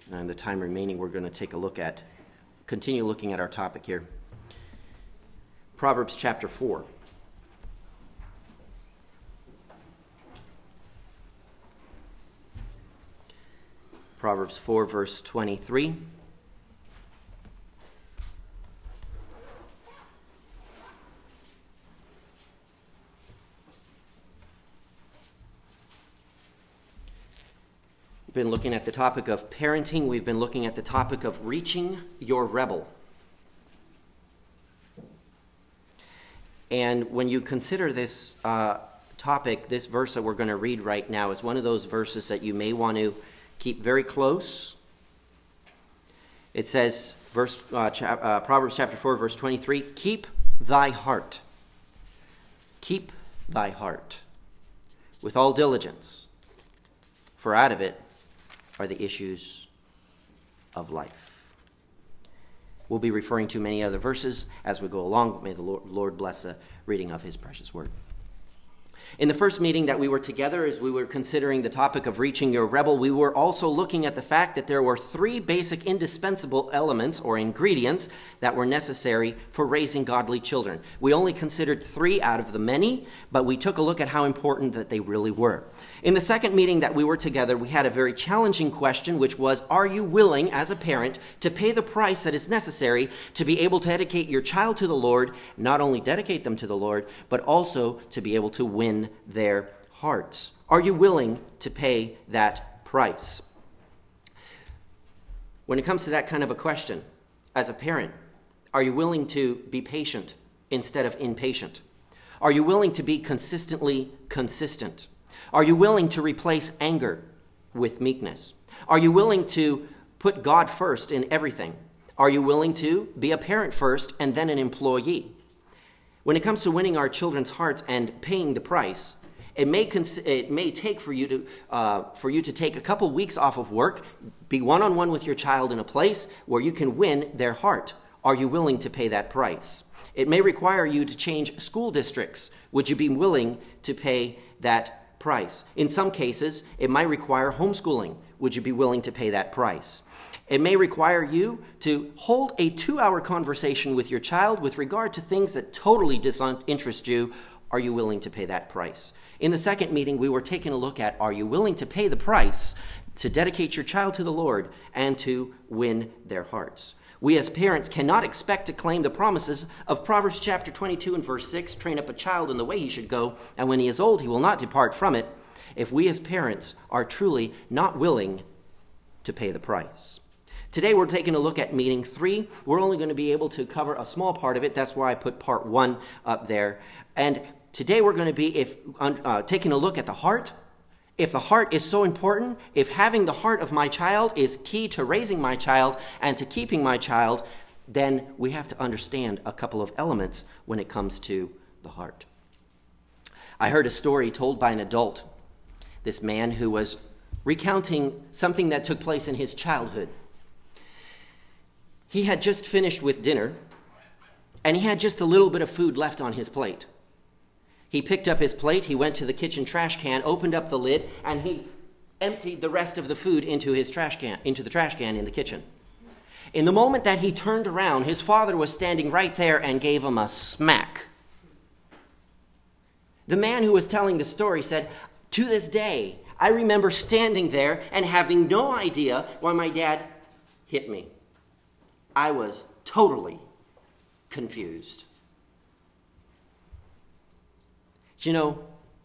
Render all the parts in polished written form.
In the time remaining, we're going to continue looking at our topic here. Proverbs chapter 4. Proverbs 4, verse 23. We've been looking at the topic of parenting. We've been looking at the topic of reaching your rebel. And when you consider this topic, this verse that we're going to read right now is one of those verses that you may want to keep very close. It says, Proverbs chapter 4, verse 23, keep thy heart. Keep thy heart with all diligence, for out of it are the issues of life. We'll be referring to many other verses as we go along. May the Lord bless the reading of his precious word. In the first meeting that we were together, as we were considering the topic of reaching your rebel, we were also looking at the fact that there were three basic indispensable elements or ingredients that were necessary for raising godly children. We only considered three out of the many, but we took a look at how important that they really were. In the second meeting that we were together, we had a very challenging question, which was, are you willing as a parent to pay the price that is necessary to be able to dedicate your child to the Lord, not only dedicate them to the Lord, but also to be able to win their hearts? Are you willing to pay that price? When it comes to that kind of a question, as a parent, are you willing to be patient instead of impatient? Are you willing to be consistently consistent? Are you willing to replace anger with meekness? Are you willing to put God first in everything? Are you willing to be a parent first and then an employee? When it comes to winning our children's hearts and paying the price, it may take for you to take a couple weeks off of work, be one-on-one with your child in a place where you can win their heart. Are you willing to pay that price? It may require you to change school districts. Would you be willing to pay that price? In some cases, it might require homeschooling. Would you be willing to pay that price? It may require you to hold a 2-hour conversation with your child with regard to things that totally disinterest you. Are you willing to pay that price? In the second meeting, we were taking a look at, are you willing to pay the price to dedicate your child to the Lord and to win their hearts? We as parents cannot expect to claim the promises of Proverbs chapter 22 and verse 6, train up a child in the way he should go, and when he is old, he will not depart from it, if we as parents are truly not willing to pay the price. Today we're taking a look at meeting 3. We're only going to be able to cover a small part of it. That's why I put part 1 up there. And today we're going to be taking a look at the heart. If the heart is so important, if having the heart of my child is key to raising my child and to keeping my child, then we have to understand a couple of elements when it comes to the heart. I heard a story told by an adult, this man who was recounting something that took place in his childhood. He had just finished with dinner, and he had just a little bit of food left on his plate. He picked up his plate, he went to the kitchen trash can, opened up the lid, and he emptied the rest of the food into the trash can in the kitchen. In the moment that he turned around, his father was standing right there and gave him a smack. The man who was telling the story said, to this day, I remember standing there and having no idea why my dad hit me. I was totally confused. You know,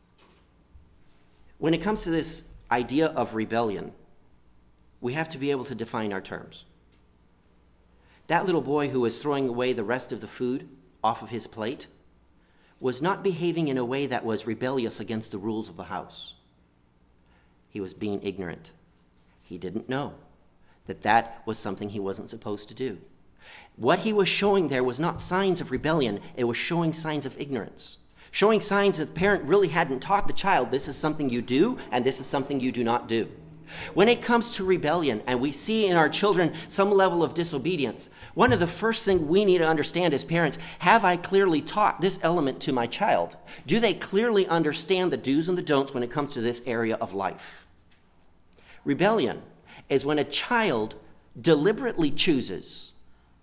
when it comes to this idea of rebellion, we have to be able to define our terms. That little boy who was throwing away the rest of the food off of his plate was not behaving in a way that was rebellious against the rules of the house. He was being ignorant. He didn't know that was something he wasn't supposed to do. What he was showing there was not signs of rebellion. It was showing signs of ignorance. Showing signs that the parent really hadn't taught the child, this is something you do and this is something you do not do. When it comes to rebellion and we see in our children some level of disobedience, one of the first things we need to understand as parents, have I clearly taught this element to my child? Do they clearly understand the do's and the don'ts when it comes to this area of life? Rebellion is when a child deliberately chooses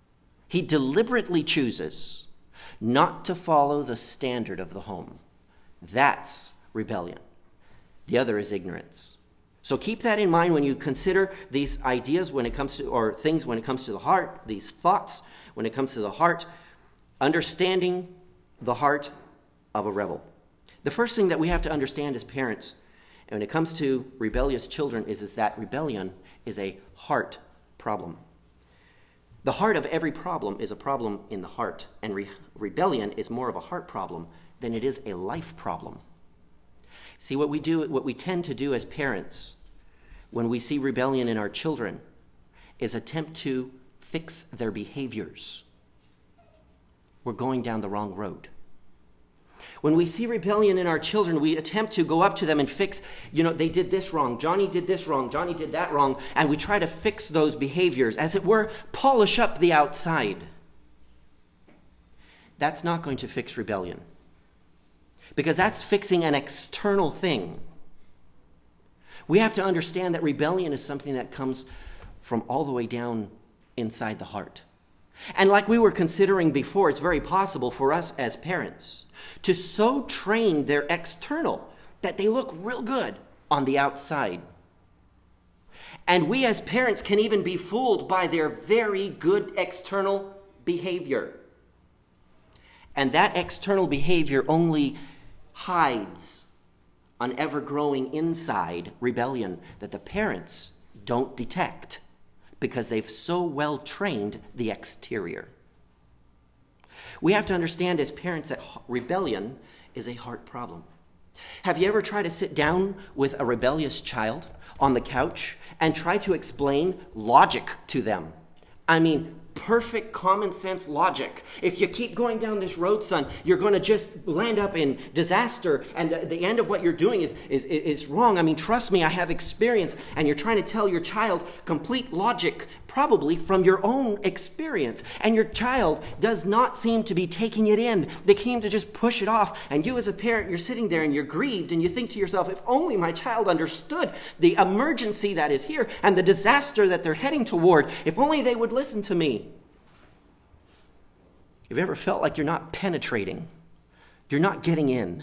not to follow the standard of the home. That's rebellion. The other is ignorance. So keep that in mind when you consider these ideas when it comes to, or things when it comes to the heart, these thoughts when it comes to the heart, understanding the heart of a rebel. The first thing that we have to understand as parents, and when it comes to rebellious children, is that rebellion is a heart problem. The heart of every problem is a problem in the heart, and rebellion is more of a heart problem than it is a life problem. See, what we tend to do as parents when we see rebellion in our children is attempt to fix their behaviors. We're going down the wrong road. When we see rebellion in our children, we attempt to go up to them and fix, they did this wrong, Johnny did this wrong, Johnny did that wrong, and we try to fix those behaviors, as it were, polish up the outside. That's not going to fix rebellion, because that's fixing an external thing. We have to understand that rebellion is something that comes from all the way down inside the heart. And like we were considering before, it's very possible for us as parents to so train their external that they look real good on the outside. And we as parents can even be fooled by their very good external behavior. And that external behavior only hides an ever-growing inside rebellion that the parents don't detect because they've so well trained the exterior. We have to understand as parents that rebellion is a heart problem. Have you ever tried to sit down with a rebellious child on the couch and try to explain logic to them? I mean, perfect common sense logic. If you keep going down this road, son, you're going to just land up in disaster, and the end of what you're doing is wrong. I mean, trust me, I have experience. And you're trying to tell your child complete logic, probably from your own experience. And your child does not seem to be taking it in. They seem to just push it off. And you as a parent, you're sitting there and you're grieved, and you think to yourself, if only my child understood the emergency that is here and the disaster that they're heading toward, if only they would listen to me. Have you ever felt like you're not penetrating? You're not getting in?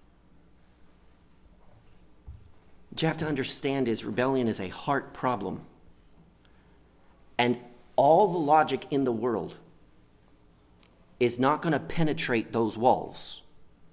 What you have to understand is rebellion is a heart problem. And all the logic in the world is not going to penetrate those walls.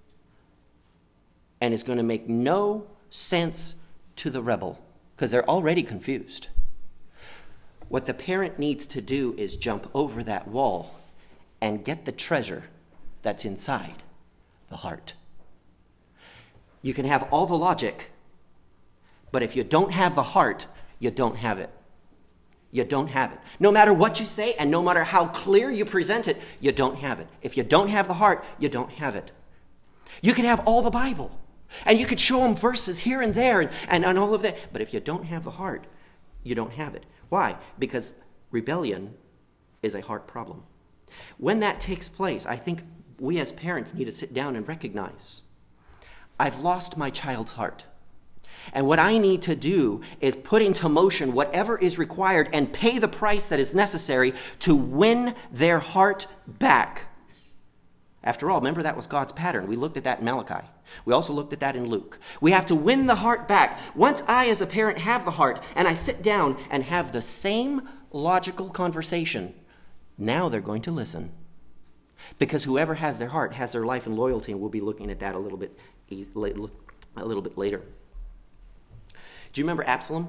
And it's going to make no sense to the rebel because they're already confused. What the parent needs to do is jump over that wall and get the treasure that's inside the heart. You can have all the logic, but if you don't have the heart, you don't have it. You don't have it. No matter what you say and no matter how clear you present it, you don't have it. If you don't have the heart, you don't have it. You can have all the Bible, and you could show them verses here and there and all of that, but if you don't have the heart, you don't have it. Why? Because rebellion is a heart problem. When that takes place, I think we as parents need to sit down and recognize, I've lost my child's heart. And what I need to do is put into motion whatever is required and pay the price that is necessary to win their heart back. After all, remember that was God's pattern. We looked at that in Malachi. We also looked at that in Luke. We have to win the heart back. Once I as a parent have the heart and I sit down and have the same logical conversation, now they're going to listen. Because whoever has their heart has their life and loyalty, and we'll be looking at that a little bit later. Do you remember Absalom?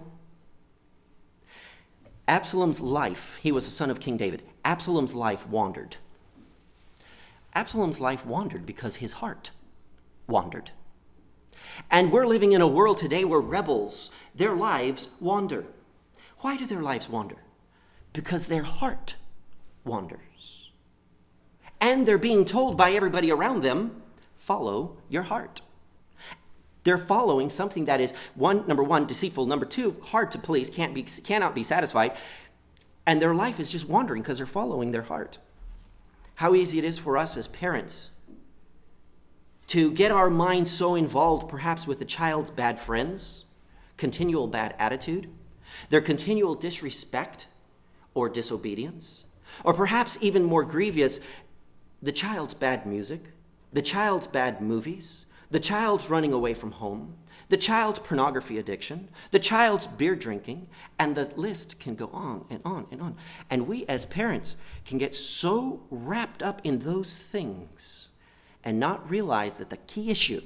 Absalom's life, he was the son of King David. Absalom's life wandered. Absalom's life wandered because his heart wandered. And we're living in a world today where rebels, their lives wander. Why do their lives wander? Because their heart wanders. And they're being told by everybody around them, follow your heart. They're following something that is, number one, deceitful, number two, hard to please, cannot be satisfied, and their life is just wandering because they're following their heart. How easy it is for us as parents to get our minds so involved perhaps with the child's bad friends, continual bad attitude, their continual disrespect or disobedience, or perhaps even more grievous, the child's bad music, the child's bad movies, the child's running away from home, the child's pornography addiction, the child's beer drinking, and the list can go on and on and on. And we as parents can get so wrapped up in those things and not realize that the key issue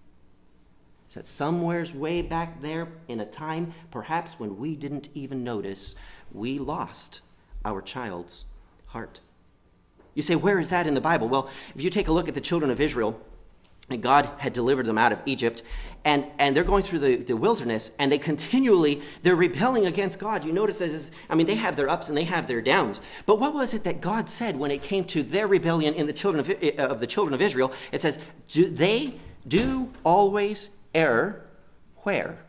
is that somewhere's way back there in a time perhaps when we didn't even notice, we lost our child's heart. You say, where is that in the Bible? Well, if you take a look at the children of Israel, and God had delivered them out of Egypt, and they're going through the wilderness, and they're rebelling against God. You notice this, they have their ups and they have their downs. But what was it that God said when it came to their rebellion in the children of the children of Israel? It says, they do always err, where?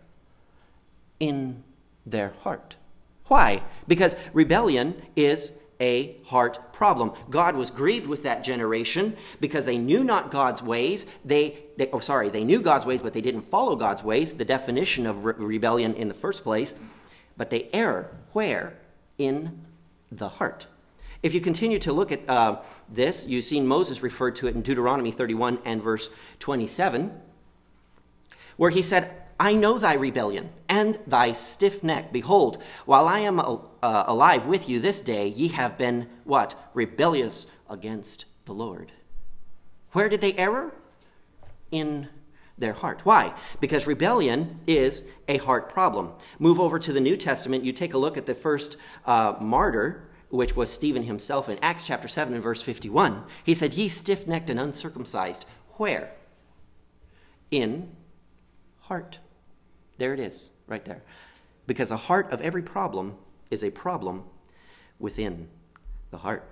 In their heart. Why? Because rebellion is a heart problem. God was grieved with that generation because they knew not God's ways. They knew God's ways, but they didn't follow God's ways, the definition of rebellion in the first place. But they err where? In the heart. If you continue to look at this, you've seen Moses referred to it in Deuteronomy 31 and verse 27, where he said, I know thy rebellion and thy stiff neck. Behold, while I am alive with you this day, ye have been, what? Rebellious against the Lord. Where did they err? In their heart. Why? Because rebellion is a heart problem. Move over to the New Testament. You take a look at the first martyr, which was Stephen himself, in Acts chapter 7 and verse 51. He said, ye stiff-necked and uncircumcised. Where? In heart. There it is, right there. Because the heart of every problem is a problem within the heart.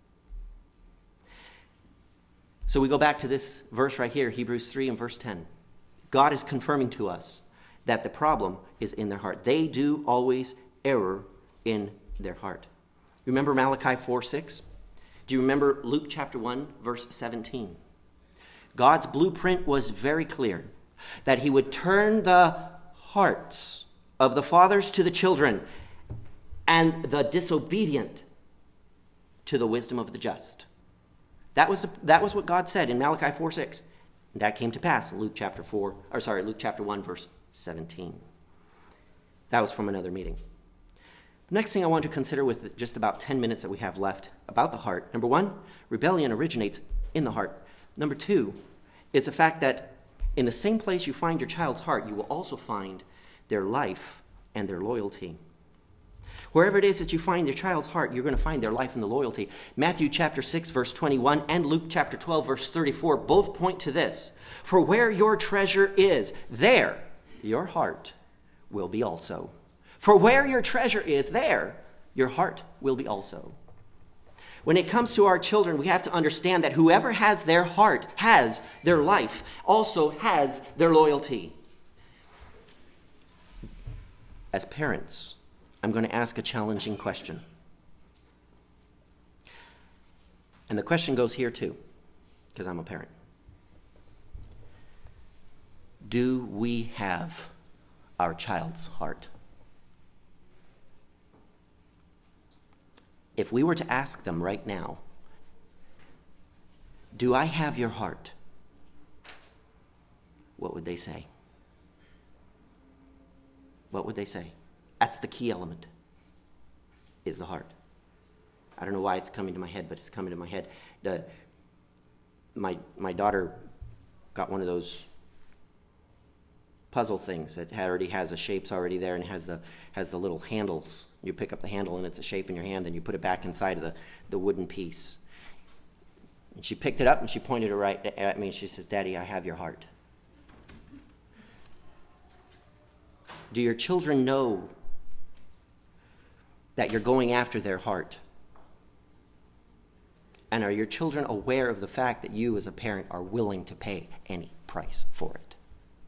So we go back to this verse right here, Hebrews 3 and verse 10. God is confirming to us that the problem is in their heart. They do always err in their heart. Remember Malachi 4:6? Do you remember Luke chapter 1, verse 17? God's blueprint was very clear, that he would turn the hearts of the fathers to the children and the disobedient to the wisdom of the just. That was what God said in Malachi 4:6. And that came to pass in Luke chapter 1, verse 17. That was from another meeting. The next thing I want to consider with just about 10 minutes that we have left about the heart. Number one, rebellion originates in the heart. Number two, it's the fact that in the same place you find your child's heart, you will also find their life and their loyalty. Wherever it is that you find your child's heart, you're going to find their life and the loyalty. Matthew chapter 6, verse 21, and Luke chapter 12, verse 34, both point to this. For where your treasure is, there your heart will be also. For where your treasure is, there your heart will be also. When it comes to our children, we have to understand that whoever has their heart has their life, also has their loyalty. As parents, I'm going to ask a challenging question. And the question goes here too, because I'm a parent. Do we have our child's heart? If we were to ask them right now, do I have your heart? What would they say? What would they say? That's the key element, is the heart. I don't know why it's coming to my head, but it's coming to my head. My daughter got one of those puzzle things that already has the shapes already there and has the little handles. You pick up the handle and it's a shape in your hand, then you put it back inside of the wooden piece. And she picked it up and she pointed it right at me and she says, Daddy, I have your heart. Do your children know that you're going after their heart? And are your children aware of the fact that you as a parent are willing to pay any price for it?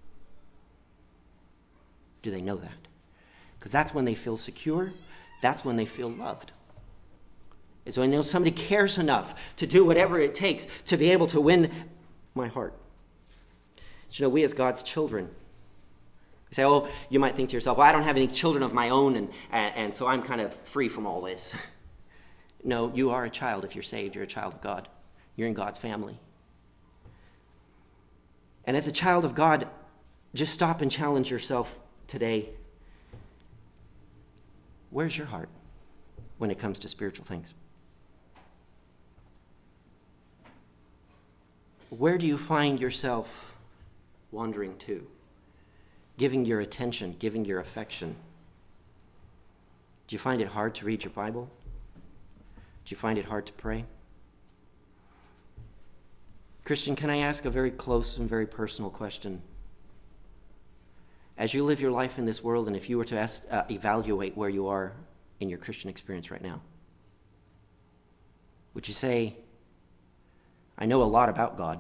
Do they know that? Because that's when they feel secure. That's when they feel loved. It's when I know somebody cares enough to do whatever it takes to be able to win my heart. You know, we as God's children, You say, oh, you might think to yourself, well, I don't have any children of my own, and so I'm kind of free from all this. No, you are a child if you're saved. You're a child of God. You're in God's family. And as a child of God, just stop and challenge yourself today. Where's your heart when it comes to spiritual things? Where do you find yourself wandering to? Giving your attention, giving your affection. Do you find it hard to read your Bible? Do you find it hard to pray? Christian, can I ask a very close and very personal question? As you live your life in this world, and if you were to evaluate where you are in your Christian experience right now, would you say, I know a lot about God,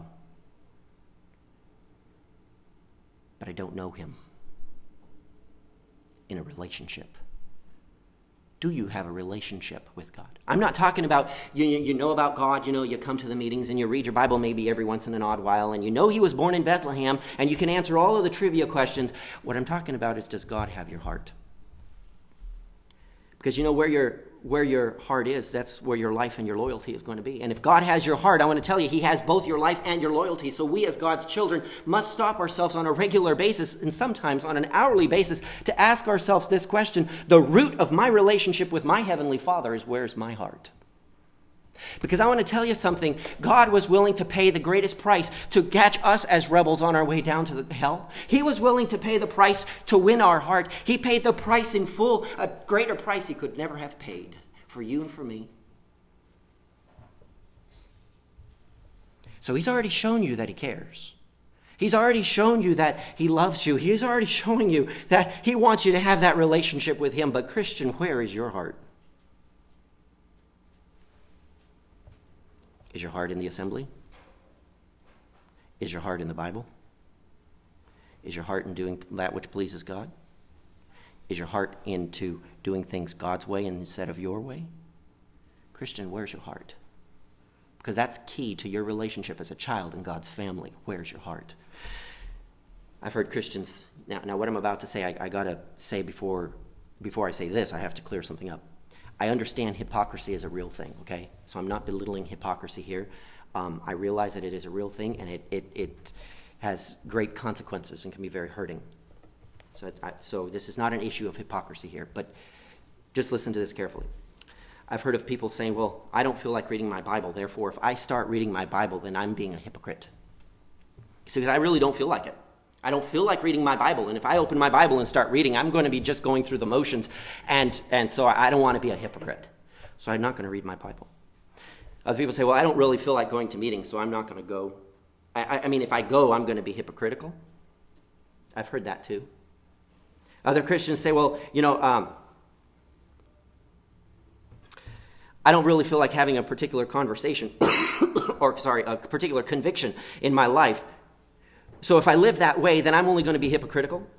but I don't know him in a relationship? Do you have a relationship with God? I'm not talking about, you know about God, you come to the meetings and you read your Bible maybe every once in an odd while, and you know he was born in Bethlehem, and you can answer all of the trivia questions. What I'm talking about is, does God have your heart? Because where your heart is, that's where your life and your loyalty is going to be. And if God has your heart, I want to tell you, he has both your life and your loyalty. So we as God's children must stop ourselves on a regular basis, and sometimes on an hourly basis, to ask ourselves this question. The root of my relationship with my Heavenly Father is, where's my heart? Because I want to tell you something. God was willing to pay the greatest price to catch us as rebels on our way down to the hell. He was willing to pay the price to win our heart. He paid the price in full, a greater price he could never have paid for you and for me. So he's already shown you that he cares. He's already shown you that he loves you. He's already showing you that he wants you to have that relationship with him. But Christian, where is your heart? Is your heart in the assembly? Is your heart in the Bible? Is your heart in doing that which pleases God? Is your heart into doing things God's way instead of your way? Christian, where's your heart? Because that's key to your relationship as a child in God's family. Where's your heart? I've heard Christians, now what I'm about to say, I got to say before I say this, I have to clear something up. I understand hypocrisy is a real thing, okay? So I'm not belittling hypocrisy here. I realize that it is a real thing, and it has great consequences and can be very hurting. So this is not an issue of hypocrisy here, but just listen to this carefully. I've heard of people saying, well, I don't feel like reading my Bible, therefore if I start reading my Bible, then I'm being a hypocrite. So because I really don't feel like it. I don't feel like reading my Bible, and if I open my Bible and start reading, I'm going to be just going through the motions, and so I don't want to be a hypocrite. So I'm not going to read my Bible. Other people say, well, I don't really feel like going to meetings, so I'm not going to go. I mean, if I go, I'm going to be hypocritical. I've heard that too. Other Christians say, well, I don't really feel like having a particular conversation, a particular conviction in my life. So if I live that way, then I'm only going to be hypocritical.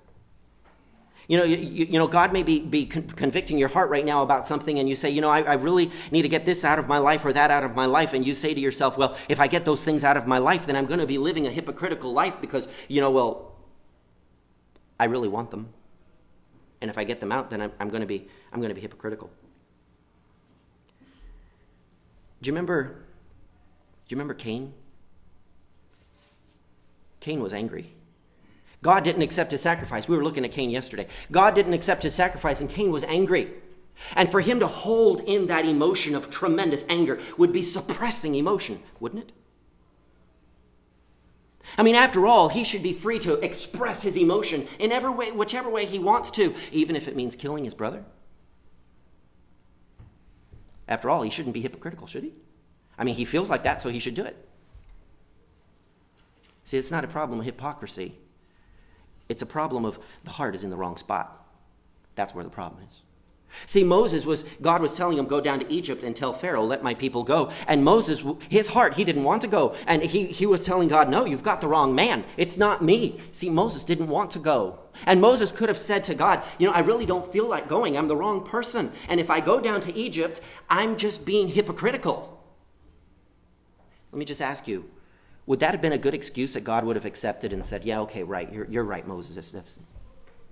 God may be convicting your heart right now about something, and you say, I really need to get this out of my life or that out of my life. And you say to yourself, well, if I get those things out of my life, then I'm going to be living a hypocritical life because, I really want them. And if I get them out, then I'm going to be hypocritical. Do you remember Cain? Cain was angry. God didn't accept his sacrifice. We were looking at Cain yesterday. God didn't accept his sacrifice, and Cain was angry. And for him to hold in that emotion of tremendous anger would be suppressing emotion, wouldn't it? I mean, after all, he should be free to express his emotion in every way, whichever way he wants to, even if it means killing his brother. After all, he shouldn't be hypocritical, should he? I mean, he feels like that, so he should do it. See, it's not a problem of hypocrisy. It's a problem of the heart is in the wrong spot. That's where the problem is. See, God was telling him, go down to Egypt and tell Pharaoh, let my people go. And Moses, his heart, he didn't want to go. And he was telling God, no, you've got the wrong man. It's not me. See, Moses didn't want to go. And Moses could have said to God, I really don't feel like going. I'm the wrong person. And if I go down to Egypt, I'm just being hypocritical. Let me just ask you, would that have been a good excuse that God would have accepted and said, yeah, okay, right, you're right, Moses.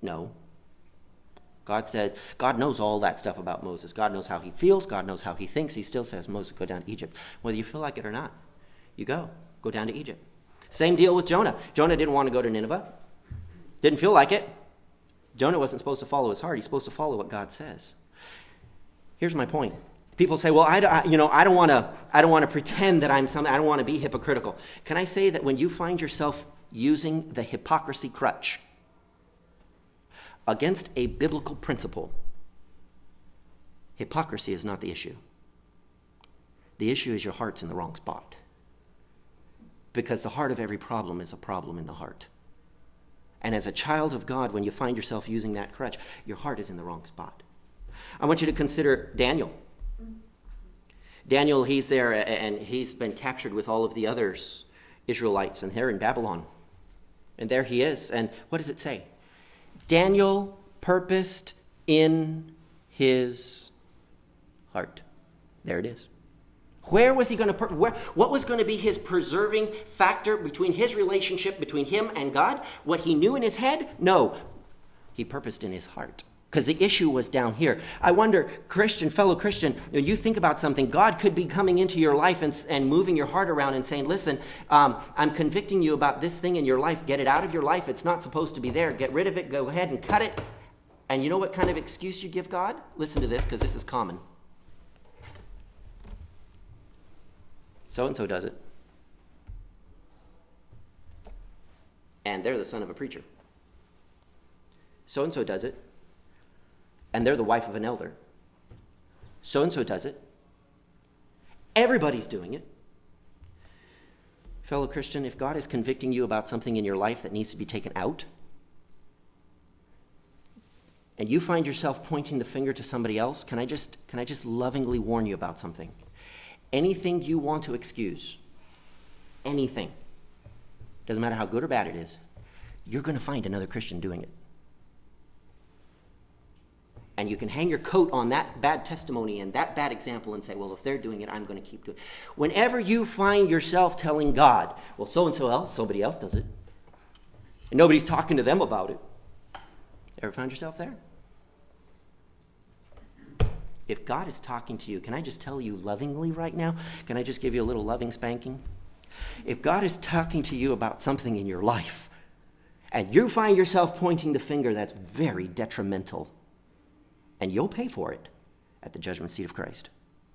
No. God said, God knows all that stuff about Moses. God knows how he feels. God knows how he thinks. He still says, Moses, go down to Egypt. Whether you feel like it or not, you go. Go down to Egypt. Same deal with Jonah. Jonah didn't want to go to Nineveh. Didn't feel like it. Jonah wasn't supposed to follow his heart. He's supposed to follow what God says. Here's my point. People say, well, I don't want to pretend that I'm something. I don't want to be hypocritical. Can I say that when you find yourself using the hypocrisy crutch against a biblical principle, hypocrisy is not the issue. The issue is your heart's in the wrong spot. Because the heart of every problem is a problem in the heart. And as a child of God, when you find yourself using that crutch, your heart is in the wrong spot. I want you to consider Daniel. Daniel, he's there, and he's been captured with all of the others, Israelites, and they're in Babylon. And there he is. And what does it say? Daniel purposed in his heart. There it is. Where was he going to, what was going to be his preserving factor between his relationship between him and God? What he knew in his head? No. He purposed in his heart. Because the issue was down here. I wonder, fellow Christian, you think about something. God could be coming into your life and moving your heart around and saying, listen, I'm convicting you about this thing in your life. Get it out of your life. It's not supposed to be there. Get rid of it. Go ahead and cut it. And you know what kind of excuse you give God? Listen to this, because this is common. So-and-so does it. And they're the son of a preacher. So-and-so does it. And they're the wife of an elder. So-and-so does it. Everybody's doing it. Fellow Christian, if God is convicting you about something in your life that needs to be taken out, and you find yourself pointing the finger to somebody else, can I just lovingly warn you about something? Anything you want to excuse, anything, doesn't matter how good or bad it is, you're going to find another Christian doing it. And you can hang your coat on that bad testimony and that bad example and say, well, if they're doing it, I'm going to keep doing it. Whenever you find yourself telling God, well, so-and-so else, somebody else does it, and nobody's talking to them about it, ever found yourself there? If God is talking to you, can I just tell you lovingly right now? Can I just give you a little loving spanking? If God is talking to you about something in your life, and you find yourself pointing the finger, that's very detrimental. And you'll pay for it at the judgment seat of Christ.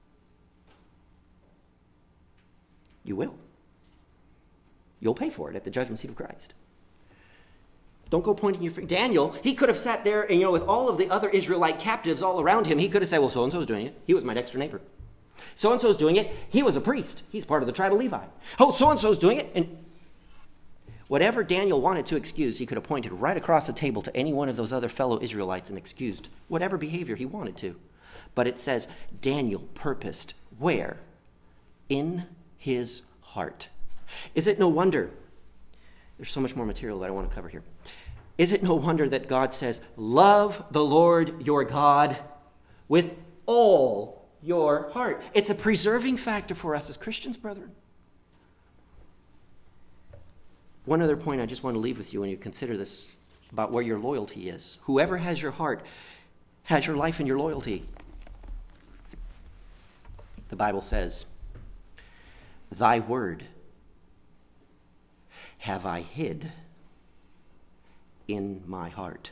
You will. You'll pay for it at the judgment seat of Christ. Don't go pointing your finger. Daniel, he could have sat there and, with all of the other Israelite captives all around him, he could have said, well, so-and-so's doing it. He was my next door neighbor. So-and-so's doing it. He was a priest. He's part of the tribe of Levi. Oh, so-and-so's doing it. And whatever Daniel wanted to excuse, he could have pointed right across the table to any one of those other fellow Israelites and excused whatever behavior he wanted to. But it says Daniel purposed where? In his heart. Is it no wonder? There's so much more material that I want to cover here. Is it no wonder that God says, love the Lord your God with all your heart? It's a preserving factor for us as Christians, brethren. One other point I just want to leave with you when you consider this about where your loyalty is. Whoever has your heart has your life and your loyalty. The Bible says, thy word have I hid in my heart.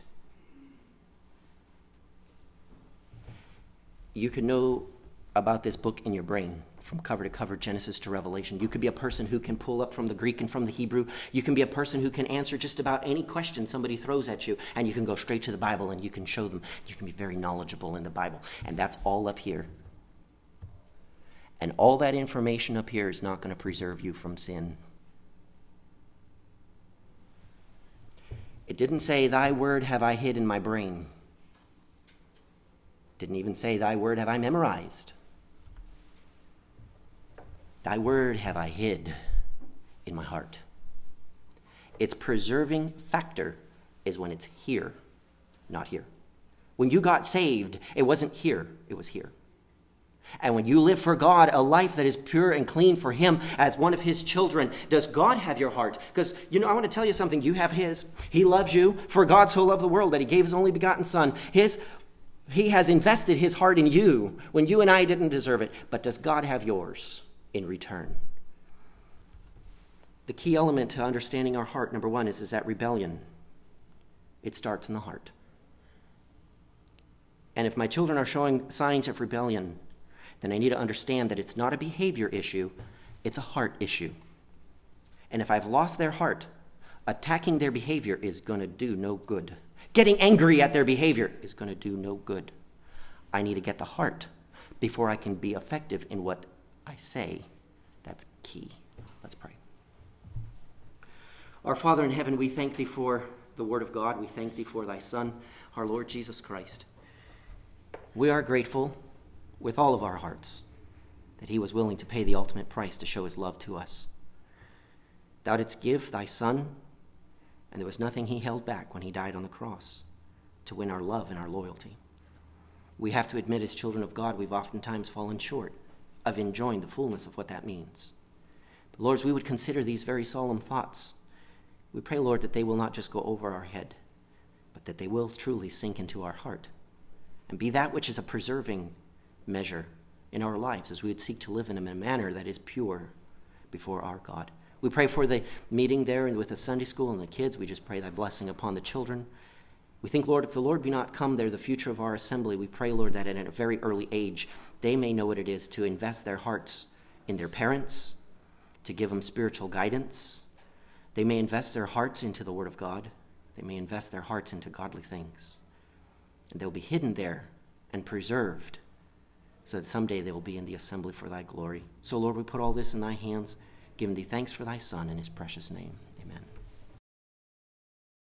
You can know about this book in your brain from cover to cover, Genesis to Revelation. You could be a person who can pull up from the Greek and from the Hebrew. You can be a person who can answer just about any question somebody throws at you, and you can go straight to the Bible and you can show them. You can be very knowledgeable in the Bible, and that's all up here. And all that information up here is not going to preserve you from sin. It didn't say, thy word have I hid in my brain. It didn't even say, thy word have I memorized. Thy word have I hid in my heart. Its preserving factor is when it's here, not here. When you got saved, it wasn't here, it was here. And when you live for God, a life that is pure and clean for him as one of his children, does God have your heart? Because, I want to tell you something. You have his. He loves you. For God so loved the world that he gave his only begotten son. He has invested his heart in you when you and I didn't deserve it. But does God have yours in return? The key element to understanding our heart, number one, is that rebellion. It starts in the heart. And if my children are showing signs of rebellion, then I need to understand that it's not a behavior issue, it's a heart issue. And if I've lost their heart, attacking their behavior is going to do no good. Getting angry at their behavior is going to do no good. I need to get the heart before I can be effective in what I say. That's key. Let's pray. Our Father in heaven, we thank thee for the word of God. We thank thee for thy Son, our Lord Jesus Christ. We are grateful with all of our hearts that he was willing to pay the ultimate price to show his love to us. Thou didst give thy Son, and there was nothing he held back when he died on the cross to win our love and our loyalty. We have to admit, as children of God, we've oftentimes fallen short of enjoying the fullness of what that means. But Lord, as we would consider these very solemn thoughts, we pray, Lord, that they will not just go over our head, but that they will truly sink into our heart and be that which is a preserving measure in our lives as we would seek to live in a manner that is pure before our God. We pray for the meeting there and with the Sunday school and the kids. We just pray thy blessing upon the children. We think, Lord, if the Lord be not come, they're the future of our assembly. We pray, Lord, that at a very early age, they may know what it is to invest their hearts in their parents, to give them spiritual guidance. They may invest their hearts into the Word of God. They may invest their hearts into godly things. And they'll be hidden there and preserved so that someday they will be in the assembly for thy glory. So, Lord, we put all this in thy hands, giving thee thanks for thy Son in his precious name.